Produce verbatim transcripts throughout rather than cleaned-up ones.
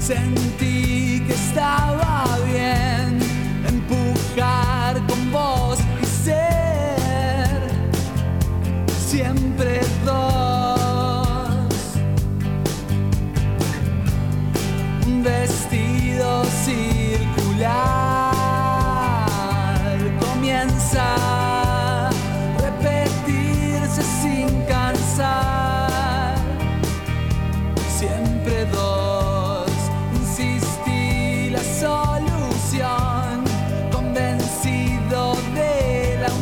Sentí que estaba bien empujar con vos y ser siempre dos. Un vestido circular comienza a repetirse sin cansar. Siempre dos, insistí la solución, convencido de la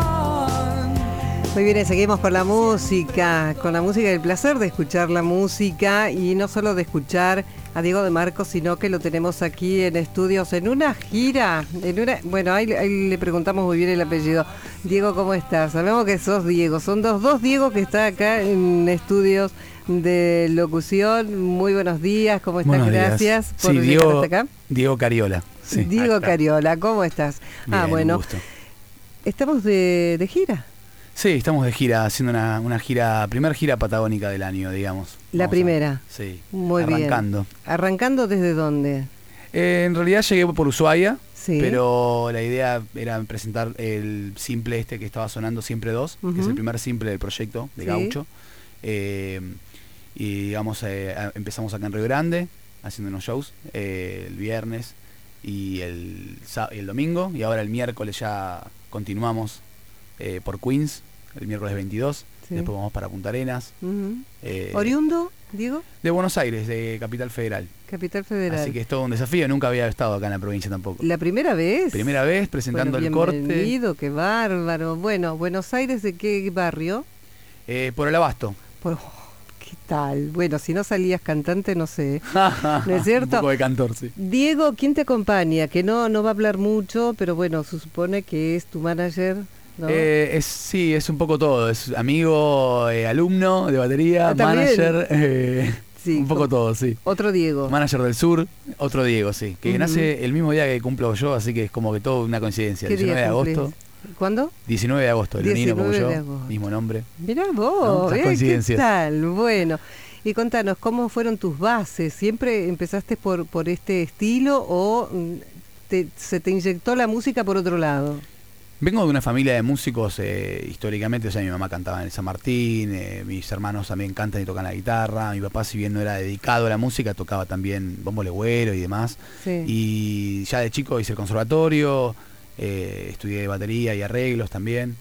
unión. Muy bien, seguimos con la música, con la música, el placer de escuchar la música y no solo de escuchar a Diego de Marco, sino que lo tenemos aquí en estudios en una gira, en una, bueno, ahí, ahí le preguntamos muy bien el apellido. Diego, ¿cómo estás? Sabemos que sos Diego, son dos, dos Diego que está acá en estudios de locución. Muy buenos días, ¿cómo estás? Buenos Gracias días. por Sí, llegar Diego, hasta acá. Diego Cariola. Sí, Diego Cariola, ¿cómo estás? Bien, ah, bueno, un gusto. Estamos de, de gira. Sí, estamos de gira, haciendo una, una gira, primer gira patagónica del año, digamos. La Vamos primera. A, sí, Muy arrancando. bien. ¿Arrancando desde dónde? Eh, en realidad llegué por Ushuaia, Sí. pero la idea era presentar el simple este que estaba sonando, Siempre Dos, Uh-huh. que es el primer simple del proyecto de Sí. Gaucho. Eh, y digamos, eh, a- empezamos acá en Río Grande, haciendo unos shows, eh, el viernes y el, sá- y el domingo, y ahora el miércoles ya continuamos eh, por Queens, el miércoles veintidós, Sí. después vamos para Punta Arenas. Uh-huh. eh, ¿Oriundo, Diego? de Buenos Aires, de Capital Federal. Capital Federal. Así que es todo un desafío, nunca había estado acá en la provincia tampoco. ¿La primera vez? Primera vez presentando Bueno, el corte bienvenido, qué bárbaro. Bueno, ¿Buenos Aires de qué barrio? eh, por el Abasto. Por, oh, ¿qué tal? Bueno, si no salías cantante, no sé. ¿No es cierto? Un poco de cantor, sí. Diego, ¿quién te acompaña? Que no, no va a hablar mucho, pero bueno, se supone que es tu manager, ¿no? Eh, es, sí, es un poco todo. Es amigo, eh, alumno de batería, Ah, ¿también? manager, eh, Sí, un poco como- todo, sí. Otro Diego. Manager del Sur, otro Diego, sí. Que Ujú. nace el mismo día que cumplo yo, así que es como que todo una coincidencia. ¿Qué diecinueve día de agosto. cumplís? ¿Cuándo? diecinueve de agosto, leonino como diecinueve yo, de agosto. mismo nombre. Mirá ¿No? vos, Esas eh, ¿qué coincidencias. tal? Bueno, y contanos, ¿cómo fueron tus bases? ¿Siempre empezaste por, por este estilo o mm, te- se te inyectó la música por otro lado? Vengo de una familia de músicos eh, históricamente, o sea, mi mamá cantaba en el San Martín, eh, mis hermanos también cantan y tocan la guitarra, mi papá, si bien no era dedicado a la música, tocaba también bombo legüero y demás. Sí. Y ya de chico hice el conservatorio, eh, estudié batería y arreglos también.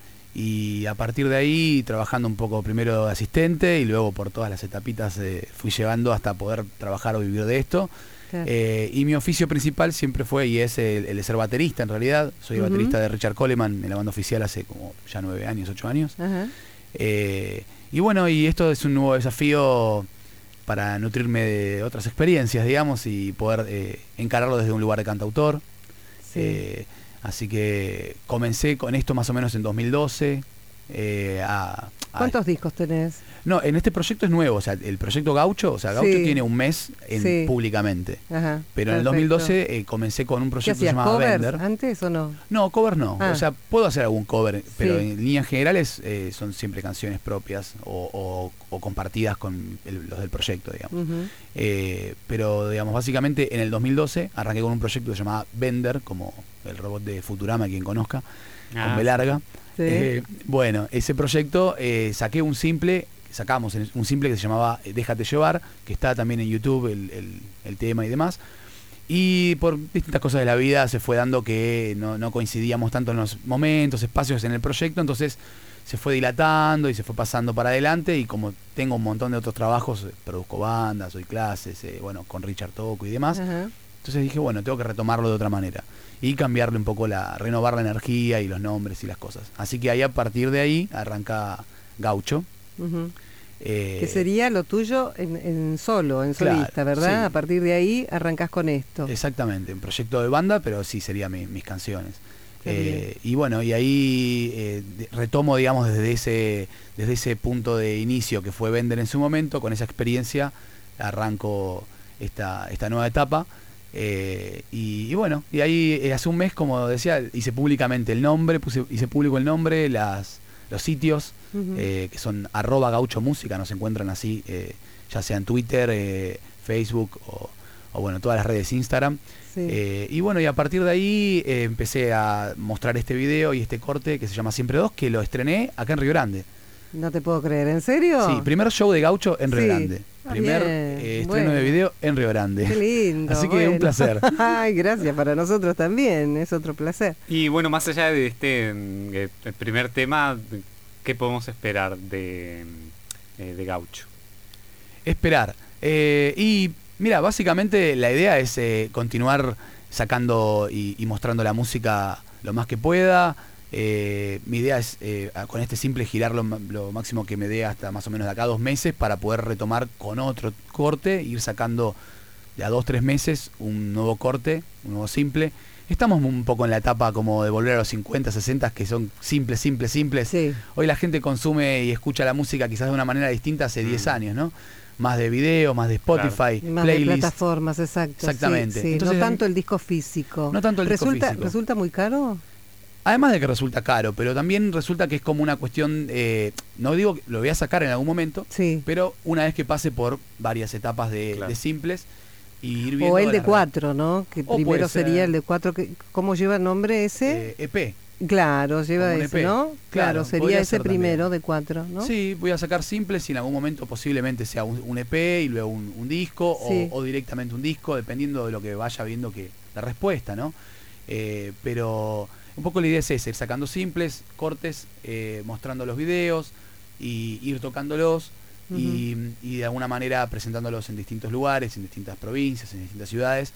Y a partir de ahí, trabajando un poco primero de asistente y luego por todas las etapitas eh, fui llevando hasta poder trabajar o vivir de esto. Claro. Eh, y mi oficio principal siempre fue y es el, el de ser baterista en realidad. Soy Ujú. baterista de Richard Coleman en la banda oficial hace como ya nueve años, ocho años. Ajá. Eh, y bueno, y esto es un nuevo desafío para nutrirme de otras experiencias, digamos, y poder eh, encararlo desde un lugar de cantautor. Sí. Eh, así que comencé con esto más o menos en dos mil doce. Eh, a, a- ¿Cuántos discos tenés? No, en este proyecto es nuevo, o sea, el proyecto Gaucho, o sea, Gaucho Sí. tiene un mes en, Sí. públicamente. Ajá, Pero en el perfecto. dos mil doce eh, comencé con un ¿Qué proyecto hacías, llamado covers Bender. antes o no? No, cover no. Ah. O sea, puedo hacer algún cover, pero Sí. en líneas generales eh, son siempre canciones propias o, o- o compartidas con el- los del proyecto, digamos. Ujú. Eh, pero, digamos, básicamente en el dos mil doce arranqué con un proyecto que se llamaba Bender, como el robot de Futurama, quien conozca, Ah, con B larga. Sí. Eh, bueno, ese proyecto eh, saqué un simple, sacamos en- un simple que se llamaba eh, Déjate Llevar, que está también en YouTube, el, el- el tema y demás. Y por distintas cosas de la vida se fue dando que no, no coincidíamos tanto en los momentos, espacios en el proyecto, entonces se fue dilatando y se fue pasando para adelante, y como tengo un montón de otros trabajos, eh, produzco bandas, doy clases, eh, bueno, con Richard toco y demás, Ajá. entonces dije, bueno, tengo que retomarlo de otra manera y cambiarle un poco, la renovar la energía y los nombres y las cosas. Así que ahí, a partir de ahí, arranca Gaucho. Ujú. eh, Que sería lo tuyo en, en solo, en Claro, solista, ¿verdad? sí. A partir de ahí arrancás con esto. Exactamente, un proyecto de banda, pero sí serían mi- mis canciones. Qué Eh, y bueno, y ahí eh, de- retomo, digamos, desde ese, desde ese punto de inicio que fue Bender en su momento, con esa experiencia arranco esta, esta nueva etapa. Eh, y, y bueno, y ahí eh, hace un mes, como decía, hice públicamente el nombre, puse, hice público el nombre, las, los sitios, Ujú. eh, que son arroba gaucho música, nos encuentran así, eh, ya sea en Twitter, eh, Facebook o, o bueno, todas las redes Instagram. Sí. Eh, y bueno, y a partir de ahí eh, empecé a mostrar este video y este corte que se llama Siempre Dos, que lo estrené acá en Río Grande. No te puedo creer, ¿en serio? Sí, primer show de gaucho en Río Sí. Grande. Ah, Primer bien, eh, estreno bueno. de video en Río Grande. Qué lindo. Así que bueno. un placer. Ay, gracias, para nosotros también, es otro placer. Y bueno, más allá de este mm, eh, el primer tema, ¿qué podemos esperar de, eh, de Gaucho? Esperar. Eh, y mira, básicamente la idea es eh, continuar sacando y, y mostrando la música lo más que pueda. Eh, mi idea es eh, con este simple girar lo, lo máximo que me dé hasta más o menos de acá a dos meses para poder retomar con otro corte, ir sacando de a dos, tres meses un nuevo corte, un nuevo simple. Estamos un poco en la etapa como de volver a los cincuenta, sesenta, que son simples, simples, simples. Sí. Hoy la gente consume y escucha la música quizás de una manera distinta hace diez años, ¿no? Más de video, más de Spotify, Más de playlist. plataformas, exacto. Exactamente. Sí, sí. Entonces, no tanto el disco físico. No tanto el disco ¿Resulta, físico. ¿Resulta muy caro? Además de que resulta caro, pero también resulta que es como una cuestión, eh, no digo que lo voy a sacar en algún momento, Sí. pero una vez que pase por varias etapas de, Claro. de simples y ir viendo O el de las- cuatro, ¿no? Que O primero puede ser. sería el de cuatro. Que, ¿Cómo lleva el nombre ese? eh, E P. Claro, lleva como un ese, E P. ¿no? Claro, Claro, sería podría ese ser primero también. de cuatro, ¿no? Sí, voy a sacar simples y en algún momento posiblemente sea un, un E P y luego un, un disco Sí. o, o directamente un disco, dependiendo de lo que vaya viendo que la respuesta, ¿no? Eh, pero un poco la idea es esa, ir sacando simples, cortes, eh, mostrando los videos y ir tocándolos Ujú. y, y de alguna manera presentándolos en distintos lugares, en distintas provincias, en distintas ciudades.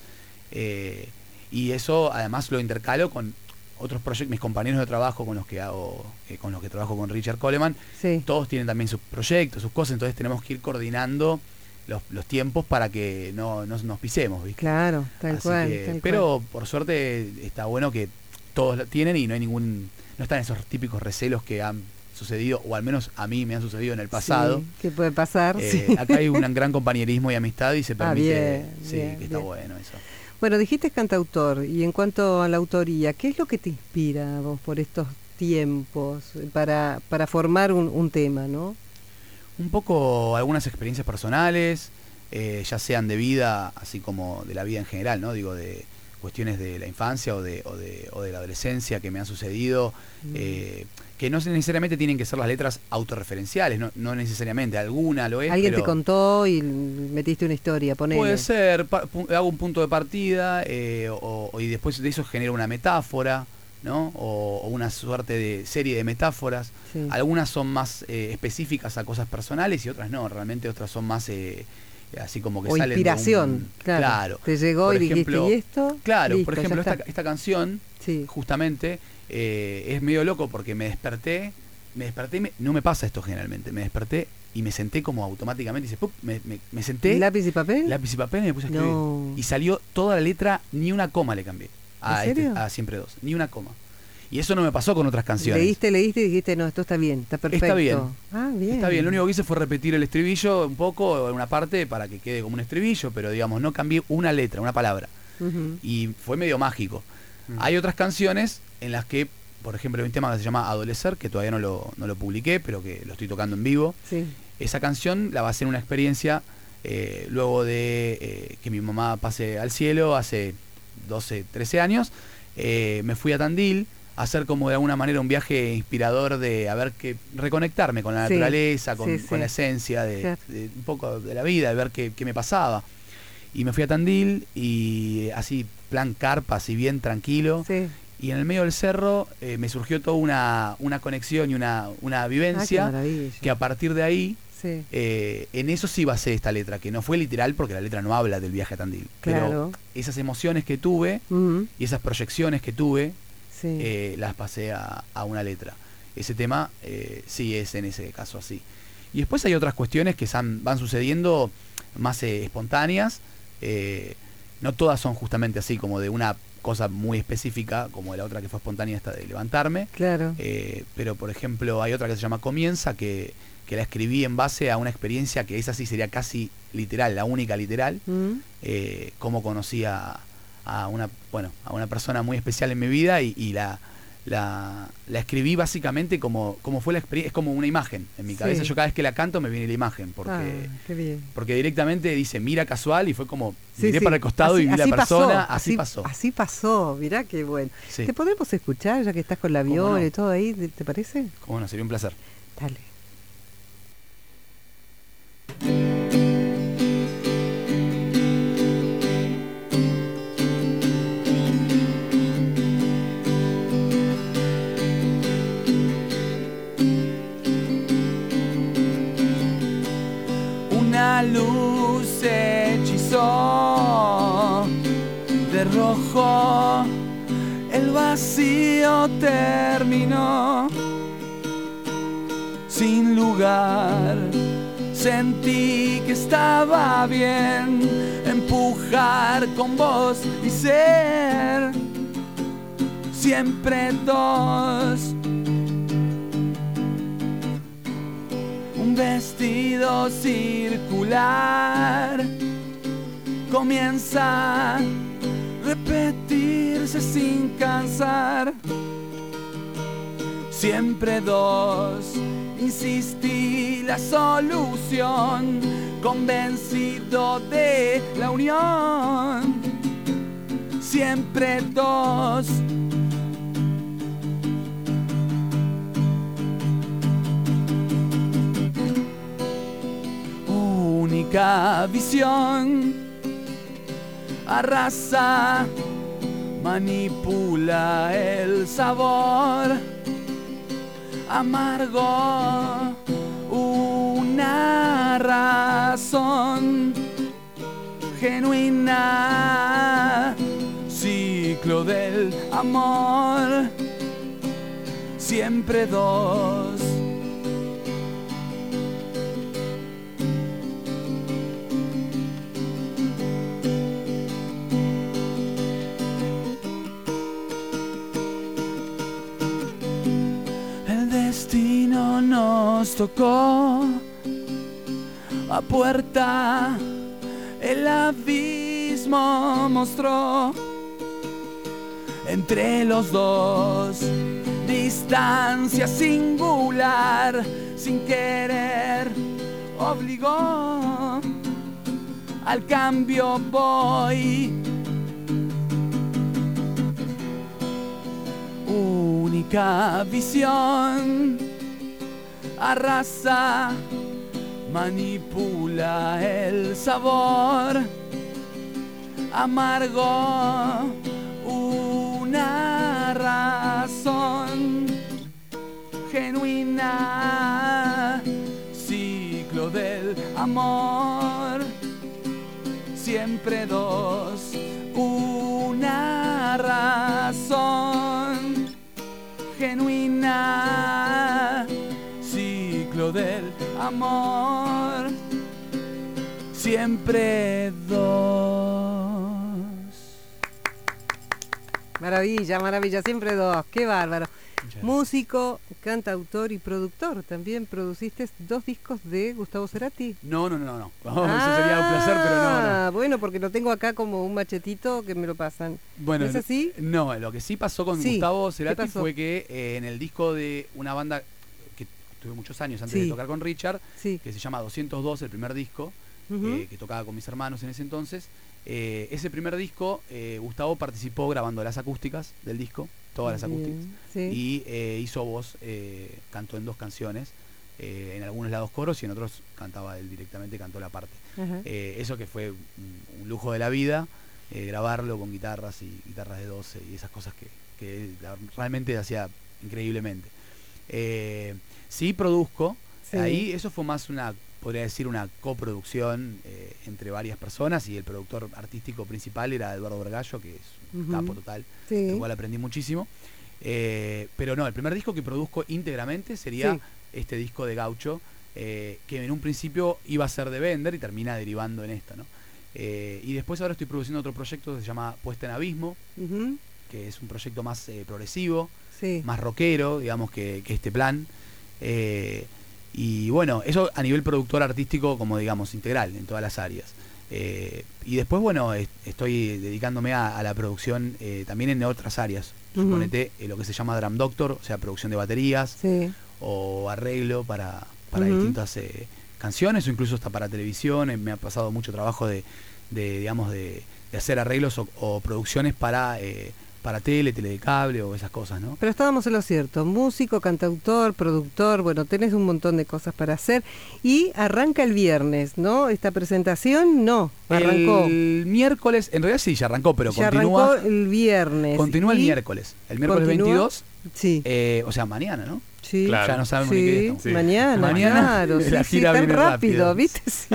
Eh, y eso además lo intercalo con otros proyectos, mis compañeros de trabajo con los que hago, eh, con los que trabajo con Richard Coleman, Sí. todos tienen también sus proyectos, sus cosas, entonces tenemos que ir coordinando los, los tiempos para que no, no nos pisemos, ¿viste? Claro, tal Así cual. que- tal pero cual. por suerte está bueno que todos lo tienen y no hay ningún, no están esos típicos recelos que han sucedido, o al menos a mí me han sucedido en el pasado. Sí, ¿qué puede pasar? Eh, Sí. Acá hay un gran compañerismo y amistad y se Ah, permite, bien, sí, bien, que está bien. bueno eso. Bueno, dijiste cantautor, y en cuanto a la autoría, ¿qué es lo que te inspira a vos por estos tiempos para, para formar un, un tema, no? Un poco algunas experiencias personales, eh, ya sean de vida, así como de la vida en general, ¿no? Digo, de cuestiones de la infancia o de, o de, o de la adolescencia que me han sucedido, Mm. eh, que no necesariamente tienen que ser las letras autorreferenciales, no, no necesariamente, alguna lo es, Alguien pero te contó y metiste una historia, ponele. puede ser, pa- pu- hago un punto de partida eh, o, o- y después de eso genero una metáfora, ¿no? O, o una suerte de serie de metáforas. Sí. Algunas son más eh, específicas a cosas personales y otras no, realmente otras son más eh, así como que O salen de inspiración, un- claro. claro. Te llegó Por y dijiste, ejemplo, ¿y esto? Claro, Listo, por ya ejemplo, está. esta, esta canción, Sí. justamente, eh, es medio loco porque me desperté, me desperté, y me- no me pasa esto generalmente, me desperté y me senté como automáticamente, y se, ¡pup! me, me, me senté, ¿Lápiz y papel? lápiz y papel y me puse a escribir. No. Y salió toda la letra, ni una coma le cambié. A, ¿En este- serio? a Siempre Dos, ni una coma. Y eso no me pasó con otras canciones. Leíste, leíste y dijiste, no, esto está bien, está perfecto. Está bien. Ah, bien. Está bien, lo único que hice fue repetir el estribillo un poco, en una parte, para que quede como un estribillo, pero digamos, no cambié una letra, una palabra. Ujú. Y fue medio mágico. Mm. Hay otras canciones en las que, por ejemplo, hay un tema que se llama Adolecer, que todavía no lo, no lo publiqué, pero que lo estoy tocando en vivo. Sí. Esa canción la basé en una experiencia eh, luego de eh, que mi mamá pase al cielo hace doce, trece años. Eh, me fui a Tandil a hacer como de alguna manera un viaje inspirador de a ver que reconectarme con la Sí, naturaleza, con, sí, con sí. la esencia de, Claro. de un poco de la vida, de ver qué, qué me pasaba. Y me fui a Tandil y así, plan carpa, así bien tranquilo. Sí. Y en el medio del cerro eh, me surgió toda una, una conexión y una, una Ah, qué vivencia maravilla. que a partir de ahí, Sí. eh, en eso sí basé esta letra, que no fue literal porque la letra no habla del viaje a Tandil. Claro. Pero esas emociones que tuve Ujú. y esas proyecciones que tuve, Sí. eh, las pasé a, a una letra. Ese tema eh, sí es en ese caso así. Y después hay otras cuestiones que san- van sucediendo más eh, espontáneas. eh, no todas son justamente así, como de una cosa muy específica, como de la otra que fue espontánea, esta de levantarme. Claro. Eh, pero por ejemplo hay otra que se llama Comienza, que, que la escribí en base a una experiencia que esa sí sería casi literal, la única literal. Mm. Eh, cómo conocí a, a una, bueno, a una persona muy especial en mi vida y, y la, la, la escribí básicamente como, como fue la experiencia, es como una imagen en mi cabeza. Sí. Yo cada vez que la canto me viene la imagen, porque, Ah, qué bien. porque directamente dice mira casual y fue como Sí, miré sí. para el costado Así- y vi la así persona, pasó, así, pasó. Así pasó, mirá qué bueno. Sí. ¿Te podemos escuchar ya que estás con la ¿Cómo viola no? y todo ahí? ¿Te, te parece? Cómo no, sería un placer. Dale. Una luz hechizó de rojo, el vacío terminó. Sin lugar, sentí que estaba bien empujar con vos y ser siempre dos. Un vestido circular comienza a repetirse sin cansar. Siempre dos, insistí la solución, convencido de la unión. Siempre dos. Única visión, arrasa, manipula el sabor amargo, una razón genuina, ciclo del amor, siempre dos. Destino nos tocó a puerta, el abismo mostró entre los dos distancia singular, sin querer obligó al cambio voy. Única visión, arrasa, manipula el sabor amargo, una razón genuina, ciclo del amor, siempre dos, una razón genuina, ciclo del amor, siempre dos. Maravilla, maravilla, siempre dos, qué bárbaro. Músico, cantautor y productor. También produciste dos discos de Gustavo Cerati. No, no, no, no. Oh, eso sería un placer, pero no, no. Ah, bueno, porque lo tengo acá como un machetito que me lo pasan. Bueno, ¿es así? No, lo que sí pasó con Sí, Gustavo ¿qué Cerati pasó? fue que eh, en el disco de una banda que tuve muchos años antes Sí. de tocar con Richard, Sí. que se llama doscientos dos, el primer disco, Ujú. eh, que tocaba con mis hermanos en ese entonces. Eh, ese primer disco, eh, Gustavo participó grabando las acústicas del disco, todas las acústicas, Bien, sí. y eh, hizo voz, eh, cantó en dos canciones, eh, en algunos lados coros y en otros cantaba él directamente, cantó la parte. Ajá. Eh, eso que fue un, un lujo de la vida, eh, grabarlo con guitarras y guitarras de doce y esas cosas que, que él la- realmente hacía increíblemente. Eh, sí produzco, Sí. ahí eso fue más una, podría decir, una coproducción eh, entre varias personas, y el productor artístico principal era Eduardo Vergallo, que es un Ujú. capo total, Sí. del cual aprendí muchísimo. Eh, pero no, el primer disco que produzco íntegramente sería Sí. este disco de Gaucho, eh, que en un principio iba a ser de Bender y termina derivando en esto, ¿no? Eh, y después ahora estoy produciendo otro proyecto que se llama Puesta en Abismo, Ujú. que es un proyecto más eh, progresivo, Sí. más rockero, digamos, que, que este plan. Eh, y bueno, eso a nivel productor artístico, como digamos, integral en todas las áreas. Eh, y después, bueno, est- estoy dedicándome a, a la producción eh, también en otras áreas. Ujú. Suponete eh, lo que se llama Drum Doctor, o sea, producción de baterías Sí. o arreglo para, para Ujú. distintas eh, canciones o incluso hasta para televisión. Eh, me ha pasado mucho trabajo de, de digamos, de, de hacer arreglos o, o producciones para, eh, para tele, tele de cable o esas cosas, ¿no? Pero estábamos en lo cierto, músico, cantautor, productor, bueno, tenés un montón de cosas para hacer y arranca el viernes, ¿no? Esta presentación no, arrancó. El miércoles, en realidad sí, ya arrancó, pero ya continúa, arrancó el viernes. continúa el y miércoles. El miércoles continúa- veintidós, Sí, eh, o sea, mañana, ¿no? sí. Claro. Ya no sabemos ni qué Sí, estamos. Sí. mañana, Mañana claro, sí, la sí, gira tan viene rápido, rápido. ¿viste? Sí.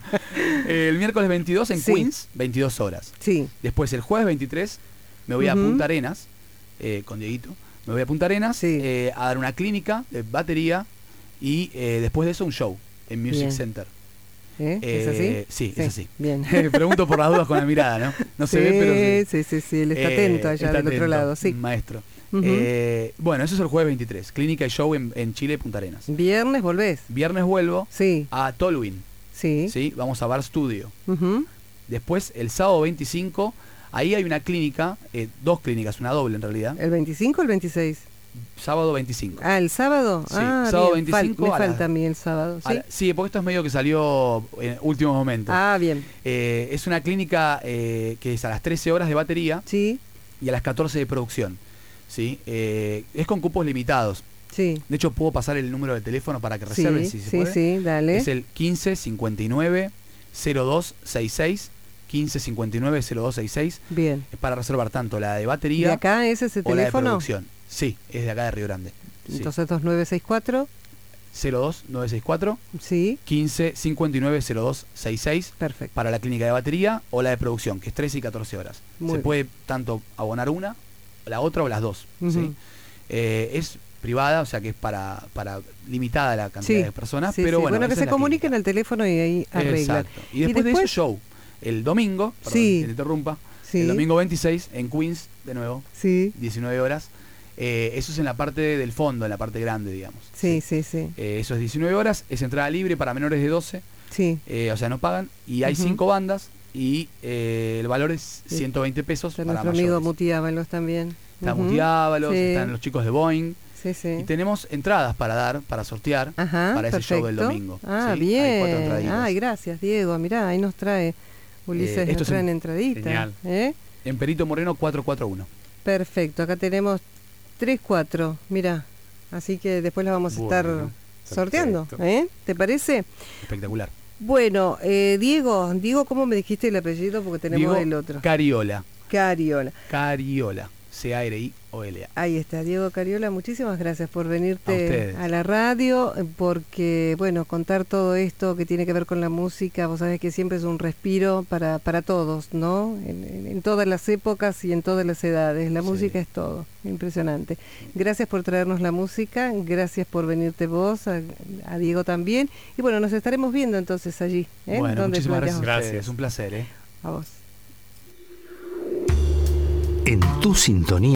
Eh, el miércoles veintidós en Sí. Queens, veintidós horas. Sí. Después el jueves veintitrés me voy a Ujú. Punta Arenas, eh, con Dieguito. Me voy a Punta Arenas Sí. eh, a dar una clínica de batería y eh, después de eso un show en Music Bien. Center. ¿Eh? ¿Es Eh, así? Sí, es así. Bien. Pregunto por las dudas con la mirada, ¿no? No se sí, ve, pero sí. sí, sí, sí, él está Eh, atento allá está del otro atento, lado, sí. Maestro. Ujú. Eh, bueno, eso es el jueves veintitrés. Clínica y show en, en Chile, Punta Arenas. Viernes volvés. Viernes vuelvo Sí, a Tolwyn. sí. ¿Sí? Vamos a Bar Studio. Ujú. Después, el sábado veinticinco, ahí hay una clínica, eh, dos clínicas, una doble en realidad. ¿El veinticinco o el veintiséis? Sábado veinticinco. Ah, ¿el sábado? Sí, ah, sábado bien, fal- veinticinco me a la- falta a mí el sábado, A ¿sí? la- sí, porque esto es medio que salió en últimos momentos. Ah, bien. Eh, es una clínica eh, que es a las trece horas de batería Sí, y a las catorce de producción. ¿Sí? Eh, es con cupos limitados. sí. De hecho, puedo pasar el número de teléfono para que Sí, reserven si se sí, puede. sí, dale. Es el quince cincuenta y nueve cero dos sesenta y seis. quince cincuenta y nueve cero dos sesenta y seis. Bien. Es para reservar tanto la de ¿Y batería acá es ese o la de teléfono? producción. Sí, es de acá de Río Grande. Sí. Entonces dos nueve seis cuatro, cero dos nueve seis cuatro sí, quince cincuenta y nueve cero dos sesenta y seis perfecto. para la clínica de batería o la de producción, que es trece y catorce horas. Muy Se bien. puede tanto abonar una, la otra o las dos. ¿sí? Ujú. Eh, es privada, o sea que es para, para limitada la cantidad Sí, de personas, sí, pero sí. bueno. que esa se es la comuniquen clínica. al teléfono y ahí arreglan. Exacto. Y después, de eso show, el domingo, perdón Sí. que te interrumpa, Sí, el domingo veintiséis en Queens, de nuevo, sí, diecinueve horas. Eh, eso es en la parte del fondo, en la parte grande, digamos. sí, sí, sí, Eh, eso es diecinueve horas, es entrada libre para menores de doce, sí. eh, o sea, no pagan. Y hay Ujú. cinco bandas y eh, el valor es Sí. ciento veinte pesos Está para nuestro amigo mayores. Muti Ábalos también. Está Ujú. Muti Ábalos, Sí. están los chicos de Boeing. Sí, sí. Y tenemos entradas para dar, para sortear, Ajá, para ese perfecto. show del domingo. Ah, ¿sí? Hay cuatro bien. entraditas. Ay, gracias, Diego. Mirá, ahí nos trae Ulises, Eh, esto nos es traen en- entraditas. Genial. ¿Eh? En Perito Moreno cuatrocientos cuarenta y uno. Perfecto, acá tenemos tres, cuatro, mirá. Así que después las vamos a estar Bueno, sorteando, perfecto. ¿eh? ¿Te parece? Espectacular. Bueno, eh, Diego, Diego, ¿cómo me dijiste el apellido? Porque tenemos Diego el otro. Cariola. Cariola. Cariola. C A R I O L A. Ahí está, Diego Cariola, muchísimas gracias por A venirte ustedes. a, la radio, eh, porque, bueno, contar todo esto que tiene que ver con la música, vos sabés que siempre es un respiro para, para todos, ¿no? En, en- en todas las épocas y en todas las edades, la Sí. música es todo, impresionante. Gracias por traernos la música, gracias por venirte vos, a, a Diego también, y bueno, nos estaremos viendo entonces allí, ¿eh? Bueno, Donde muchísimas vayamos. gracias. a Gracias. ustedes. Un placer, ¿eh? A vos. En tu sintonía.